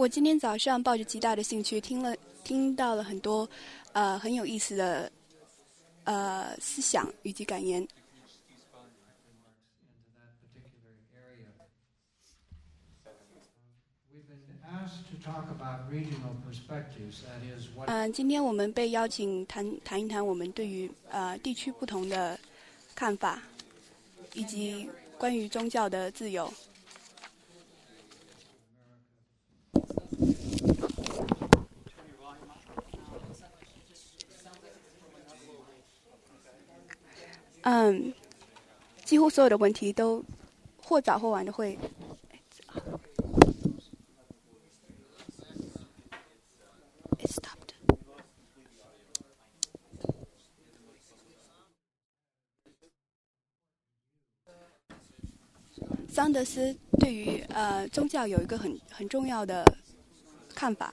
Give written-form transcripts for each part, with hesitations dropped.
我今天早上抱着极大的兴趣听到了很多很有意思的思想以及感言。今天我们被邀请谈一谈我们对于地区不同的看法，以及关于宗教的自由。几乎所有的问题都或早或晚的会。桑德斯对于宗教有一个很重要的看法。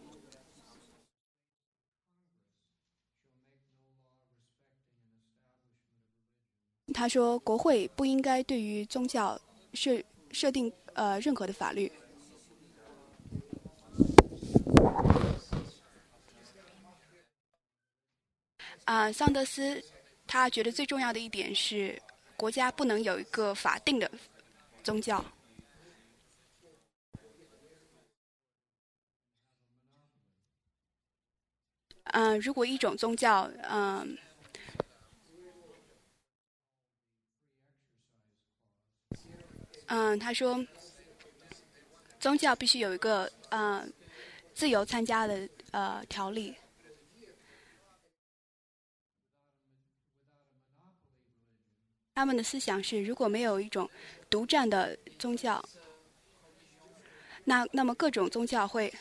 他说，国会不应该对于宗教设定任何的法律。桑德斯他觉得最重要的一点是，国家不能有一个法定的宗教。如果一种宗教，他说，宗教必须有一个自由参加的条例。他们的思想是，如果没有一种独占的宗教，那么各种宗教会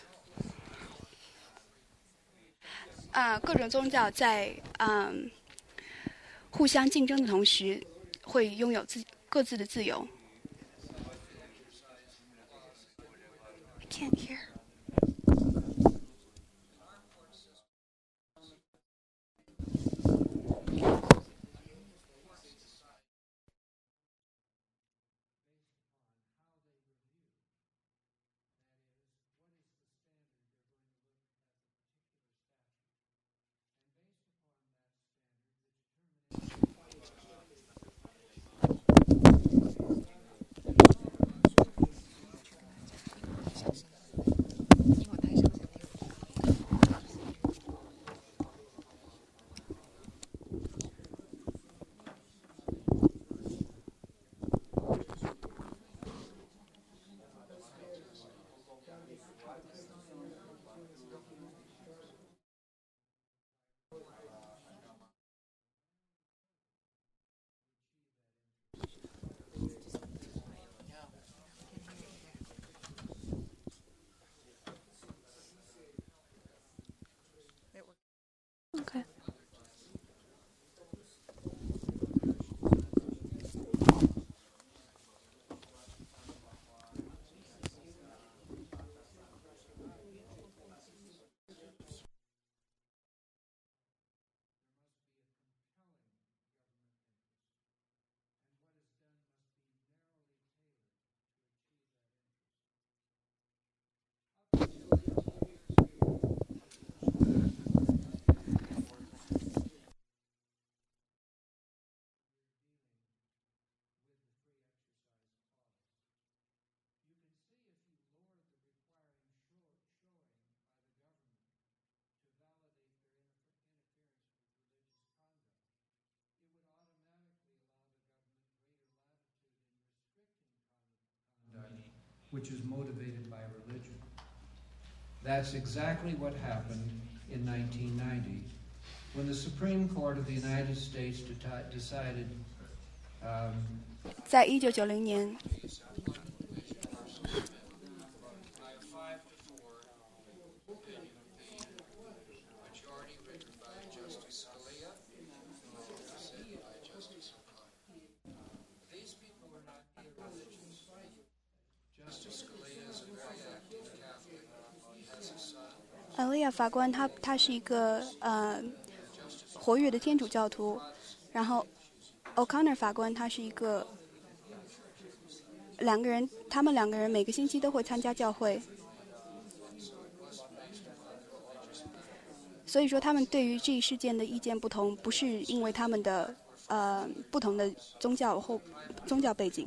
各种宗教在互相竞争的同时，会拥有各自的自由。I can't hear. Okay. Which is motivated by religion. That's exactly what happened in 1990 when the Supreme Court of the United States decided 在1990年，利亚法官他是一个活跃的天主教徒，然后 O'Connor 法官他是一个他们两个人每个星期都会参加教会。 所以说他们对于这一事件的意见不同，不是因为他们的不同的宗教或宗教背景。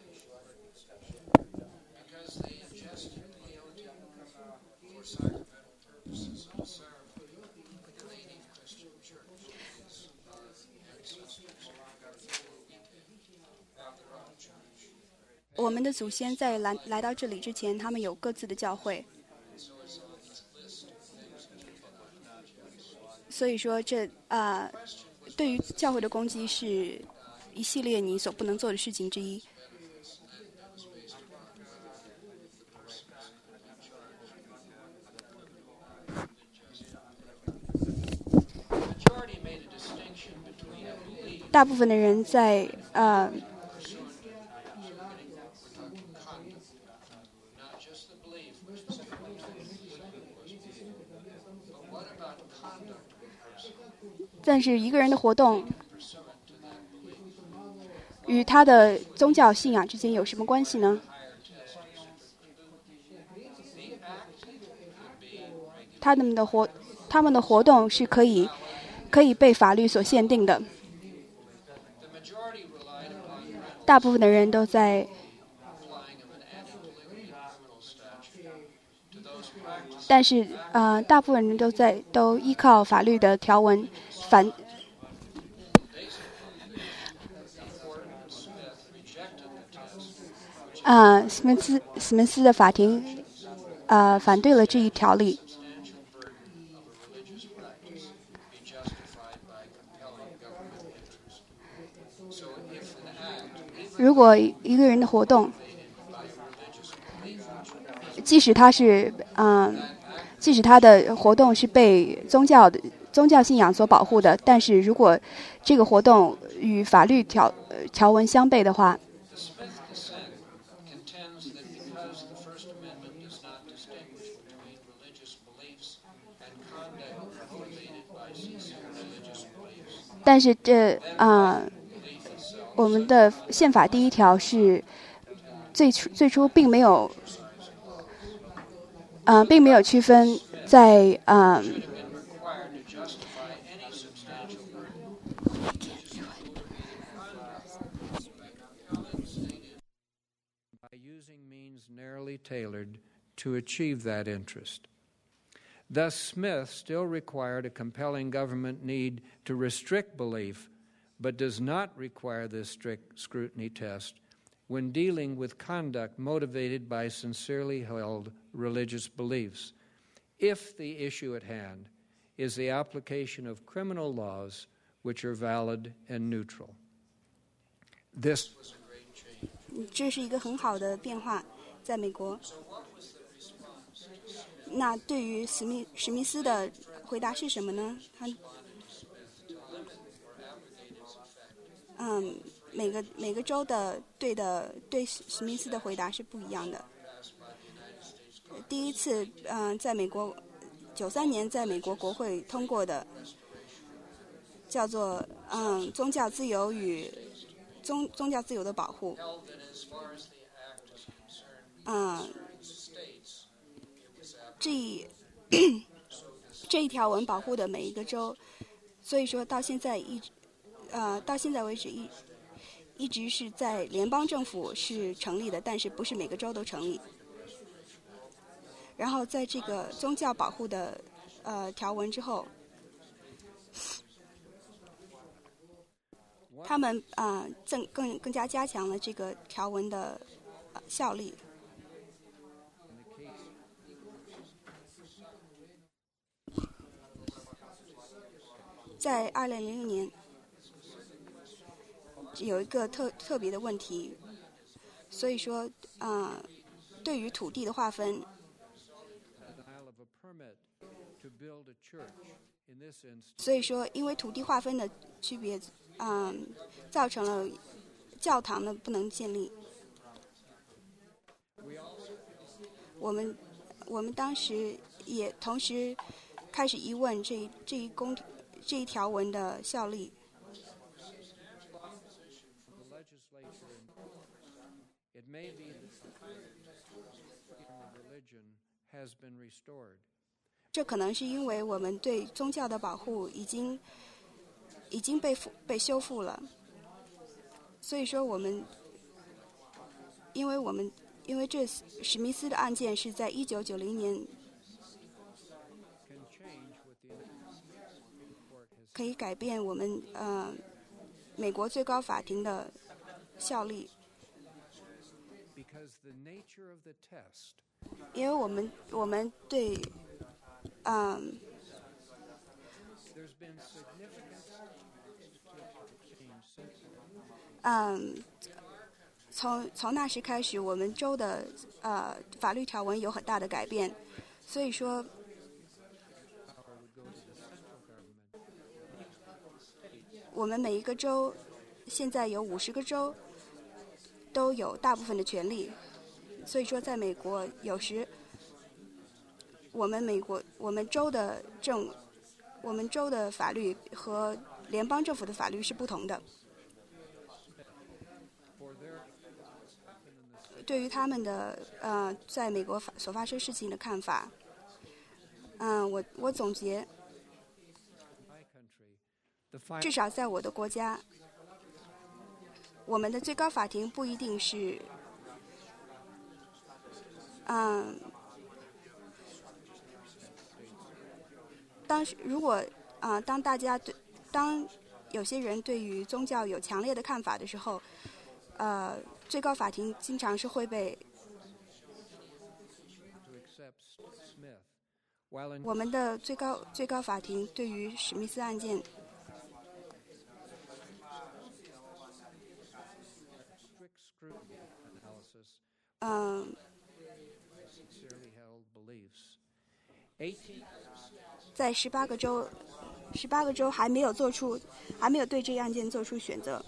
我们的祖先在来到这里之前，他们有各自的教会，所以说对于教会的攻击是一系列你所不能做的事情之一。大部分的人在但是一个人的活动与他的宗教信仰之间有什么关系呢？他们的活动是可以被法律所限定的。大部分的人都在，但是大部分人都依靠法律的条文史密斯的法庭反对了这一条例。如果一个人的活动，即使他的活动是被宗教信仰所保护的，但是如果这个活动与法律条文相悖的话，但是我们的宪法第1条是最初并没有区分在 by using means narrowly tailored to achieve that interest. Thus, Smith still required a compelling government need to restrict belief, but does not require this strict scrutiny test when dealing with conduct motivated by sincerely held religious beliefs, if the issue at hand is the application of criminal laws which are valid and neutral. This was a great change. 这是一个很好的变化，在美国。那对于史密斯的回答是什么呢？每个州的对史密斯的回答是不一样的。第一次在美国93年在美国国会通过的叫做宗教自由与宗教自由的保护。这一条文保护的每一个州，所以说到现在为止一直是在联邦政府是成立的，但是不是每个州都成立。然后在这个宗教保护的条文之后，他们更加加强了这个条文的效力。在2006年，有一个特别的问题，所以说对于土地的划分，所以说因为土地划分的区别，造成了教堂的不能建立。我们当时也同时开始疑问这一条文的效力。 Has been restored, 这可能是因为我们对宗教的保护已经被修复了，所以说因为这史密斯的案件是在1990年可以改变我们美国最高法庭的效力，因为我们对从那时开始，我们州的法律条文有很大的改变，所以说我们每一个州现在有50个州都有大部分的权利，所以说在美国有时我们州的法律和联邦政府的法律是不同的。对于他们的在美国所发生事情的看法，我总结，至少在我的国家，我们的最高法庭不一定是，当有些人对于宗教有强烈的看法的时候，最高法庭经常是会被我们的最高法庭对于史密斯案件，在18个州还没有对这一案件做出选择。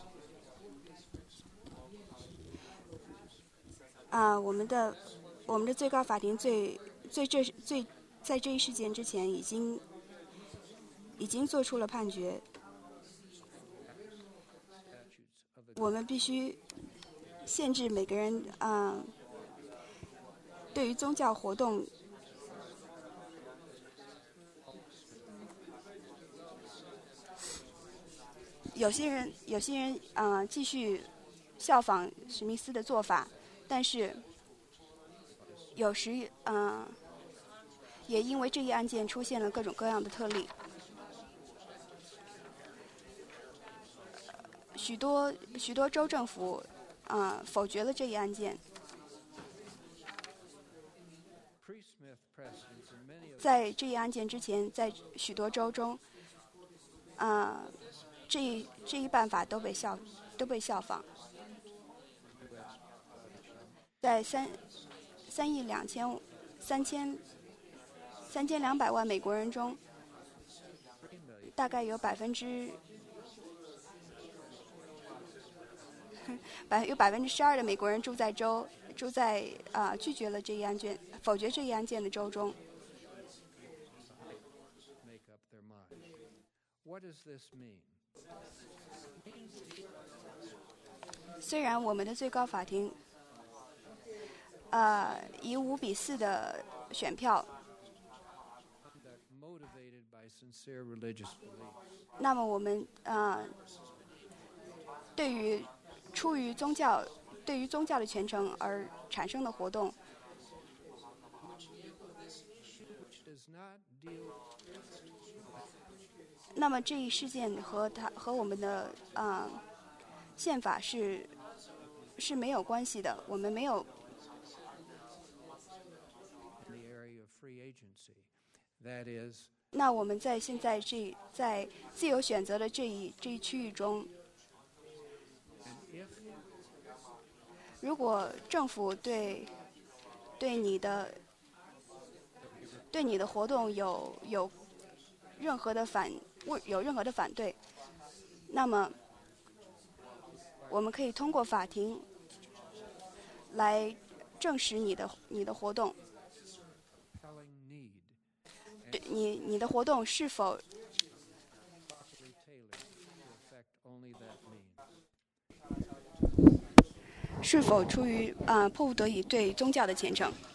我们的最高法庭在这一事件之前已经做出了判决，我们必须限制每个人对于宗教活动有些人继续效仿史密斯的做法，但是有时也因为这一案件出现了各种各样的特例，许多州政府否决了这一案件。在这一案件之前，在许多州中，这一办法都被效仿。在3,200万美国人中，大概有12%的美国人住在拒绝了这一案件、否决这一案件的州中。虽然我们的最高法庭以5-4的选票，那么我们对于宗教的虔诚而产生的活动，那么这一事件和我们的宪法是没有关系的，我们没有。那我们现在在自由选择的这一区域中，如果政府对你的活动有任何的反对，那么我们可以通过法庭来证实你的活动。对你的活动是否出于迫不得已对宗教的虔诚？